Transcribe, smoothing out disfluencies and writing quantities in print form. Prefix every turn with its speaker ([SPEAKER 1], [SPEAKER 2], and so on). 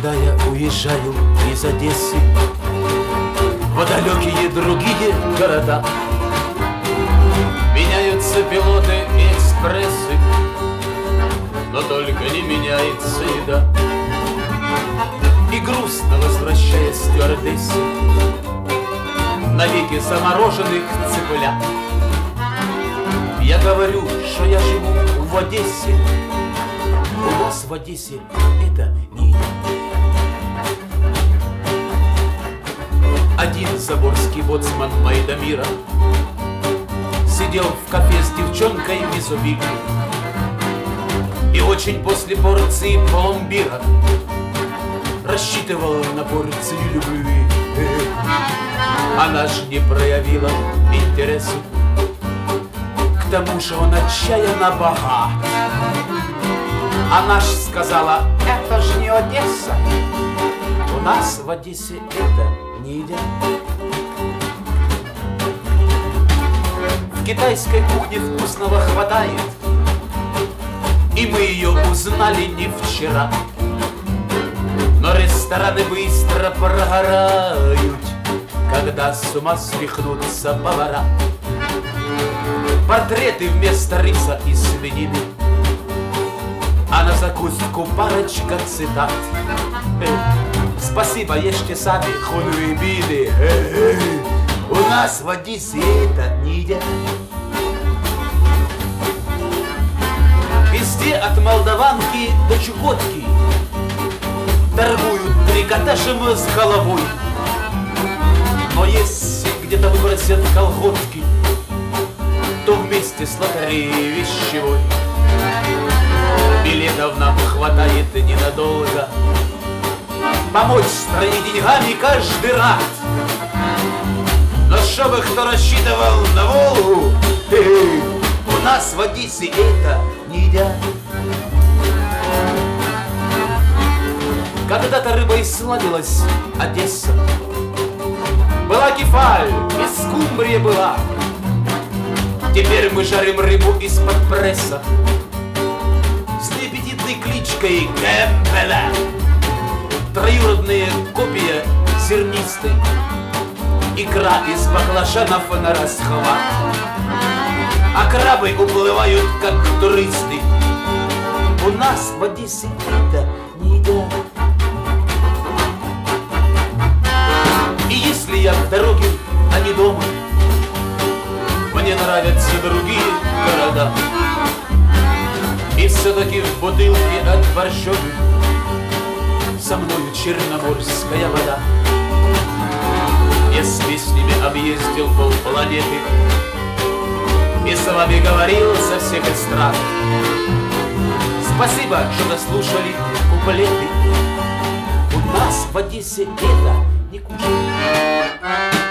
[SPEAKER 1] Когда я уезжаю из Одессы в далекие другие города, меняются пилоты и экспрессы, но только не меняется еда. И грустно возвращаясь стюардессе навеки замороженных цыплят, я говорю, что я живу в Одессе. У нас в Одессе это не едят. Один заборский боцман Майдамира сидел в кафе с девчонкой в изобилии и очень после порции пломбира рассчитывал на порцию любви. Она ж не проявила интересу, к тому же он отчаянно богат. Она ж сказала: это ж не Одесса, у нас в Одессе это не едят. В китайской кухне вкусного хватает, и мы ее узнали не вчера. Но рестораны быстро прогорают, когда с ума свихнутся повара. Портреты вместо риса и свинины, а на закуску парочка цитат. Спасибо, ешьте сами, хунвейбины. У нас в Одессе это не едят. Везде от Молдаванки до Чукотки торгуют трикотажем с головой. Но если где-то выбросят колготки, то вместе с лотереей вещевой билетов нам хватает ненадолго. Помочь стране деньгами каждый рад, но чтобы кто рассчитывал на Волгу, у нас в Одессе это не едят. Когда-то рыбой славилась Одесса, была кефаль, и скумбрия была. Теперь мы жарим рыбу из-под пресса с неаппетитной кличкой Кэмпбелла. Троюродная копия зернистой, икра из баклажанов на расхват, а крабы уплывают, как туристы. У нас в Одессе это не едят. И если я в дороге, а не дома, мне нравятся другие города. И все-таки в бутылке от борщевы со мною черноморская вода. Если с ними объездил полпланеты и с вами говорил со всех эстрад, спасибо, что дослушали куплеты. У нас в Одессе это не кушают.